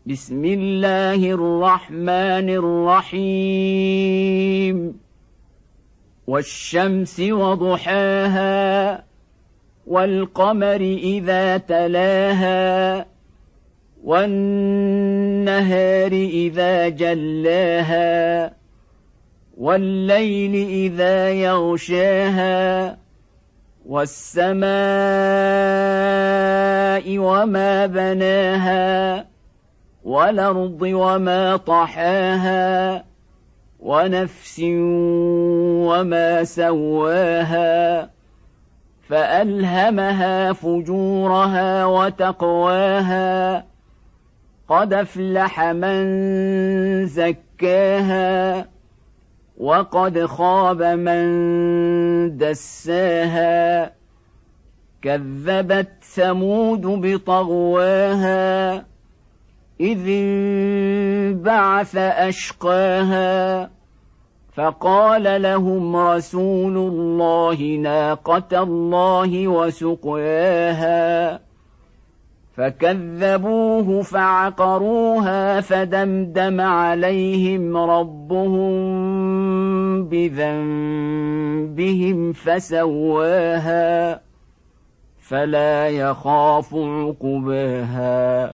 بسم الله الرحمن الرحيم والشمس وضحاها والقمر إذا تلاها والنهار إذا جلاها والليل إذا يغشاها والسماء وما بناها والأرض وما طحاها ونفس وما سواها فألهمها فجورها وتقواها قد أفلح من زكاها وقد خاب من دساها كذبت ثمود بطغواها إذ انبعث أشقاها فقال لهم رسول الله ناقة الله وسقياها فكذبوه فعقروها فدمدم عليهم ربهم بذنبهم فسواها فلا يخاف عقباها.